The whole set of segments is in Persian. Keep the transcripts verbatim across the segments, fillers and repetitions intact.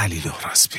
علی لهرازبی.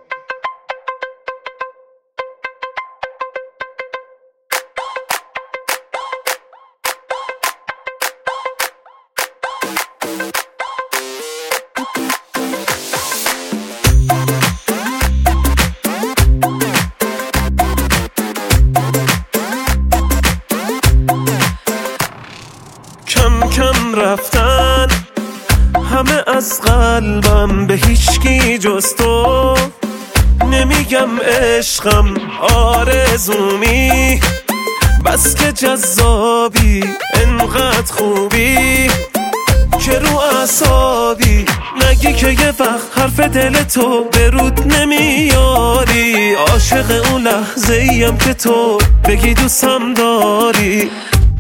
کم کم رفتن همه از قلبم، به هیچکی جز تو نمیگم عشقم آرزومی، بس که جذابی انقدر خوبی که رو اعصابی، نگی که یه وقت حرف دل تو به رود نمیاری. عاشق اون لحظه ایم که تو بگی دوستم داری،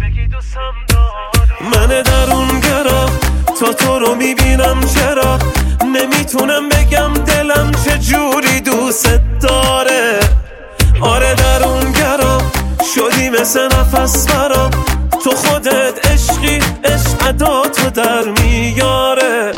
من درون گرا تا تو رو میبینم، چرا نمیتونم بگم دلم چجوری دوست داره. آره درون گرا شدی مثل نفس برام، تو خودت عشقی، عشق عداتو در میاره.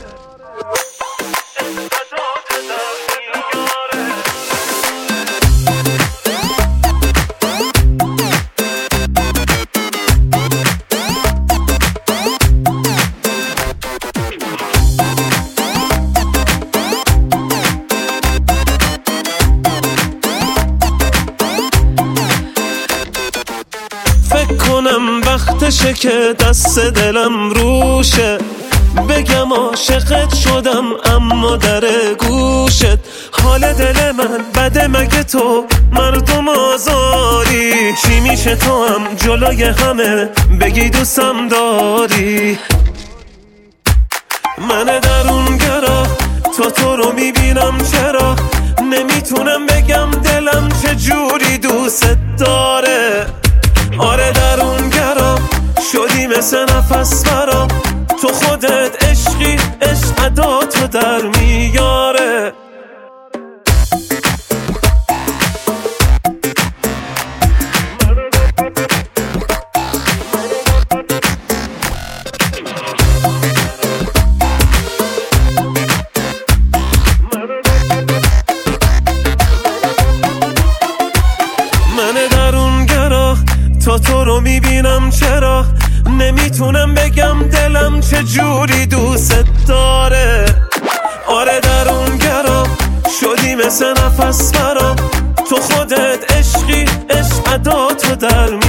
فکر کنم وقتشه که دست دلم روشه، بگم عاشقت شدم اما در گوشت. حال دل من بده مگه تو مردم آزاری، چی میشه تو هم جلوی همه بگی دوستم داری. من درون گرا تا تو رو میبینم، چرا نمیتونم بگم دلم چجوری دوست داره. آره درون گرا شدی مثل نفس برام، تو خودت عشقی، عشق عداتو در میاره. من درون گرا تا تو رو میبینم، چرا نمیتونم بگم دلم چجوری دوست داره. آره درون گرا شدی مثل نفس برام، تو خودت عشقی، عشق عداتو در